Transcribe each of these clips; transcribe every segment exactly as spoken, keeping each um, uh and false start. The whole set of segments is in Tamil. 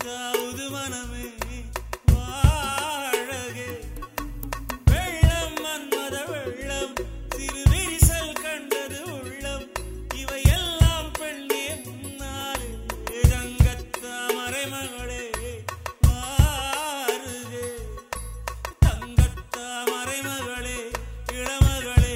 தத்தித்தாவது மனமே வாழகே வெள்ளம் மன்மத வெள்ளம் சிறு விரிசல் கண்டது உள்ளம் இவை எல்லாம் பெண்ணே முன்னாலே தங்கத்தாமரை மகளே வாருகே தங்கத்தாமரை மகளே இளமகளே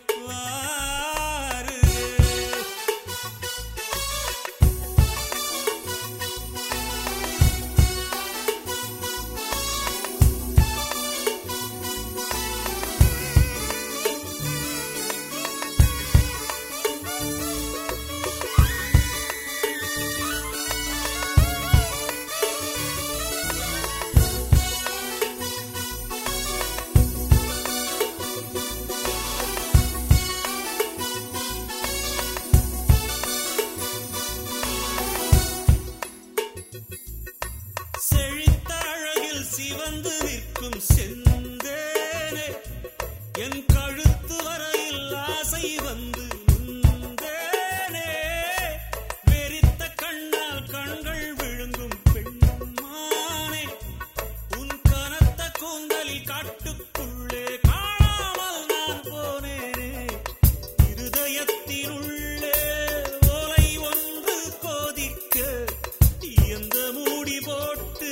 சிவந்து நிற்கும் செந்தேனே என் கழுத்து வரையில் ஆசை வந்து நின்றேனே வெறித்த கண்ணால் கண்கள் விழுங்கும் பெண்மானே உன் கனத்த கூந்தலில் காட்டுக்குள்ளே காணாமல் நான் போனேனே இருதயத்தின் உள்ளே ஓலை ஒன்று கோதிக்க எந்த மூடி போட்டு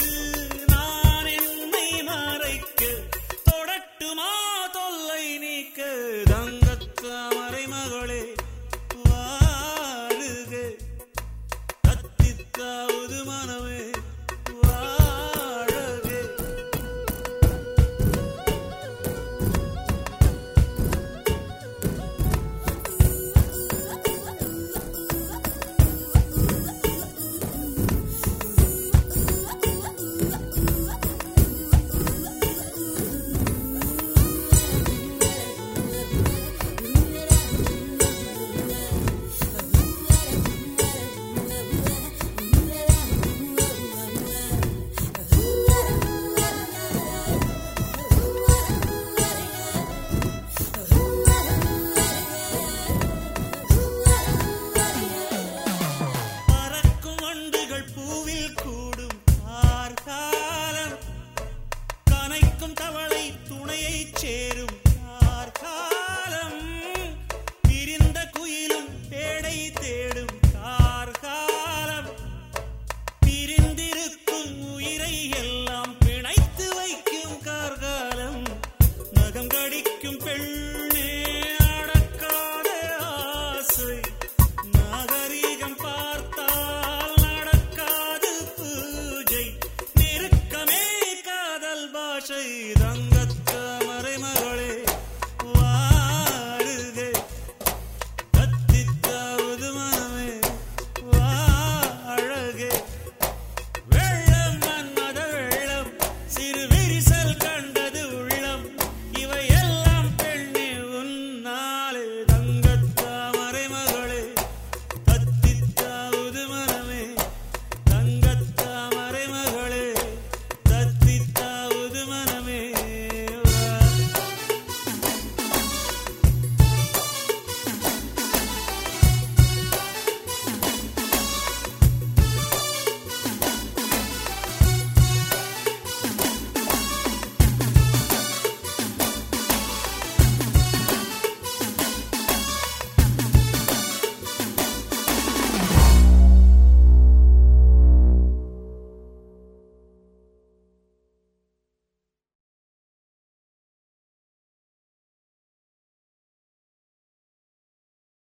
தங்கத்தாமரை மகளே வாருகே தத்தித்தாவது மனமே வாழகே தவளை துணையை சேரும் கார்காலம் பிரிந்த குயிலும் பேடை தேடும் கார்காலம் பிரிந்திருக்கும் உயிரை எல்லாம் பிணைத்து வைக்கும் கார்காலம் நகம் கடிக்கும் பெண்ணே அடக்காத ஆசை நாகரீகம் பார்த்தால் நடக்காது பூஜை நெருக்கமே காதல் பாஷை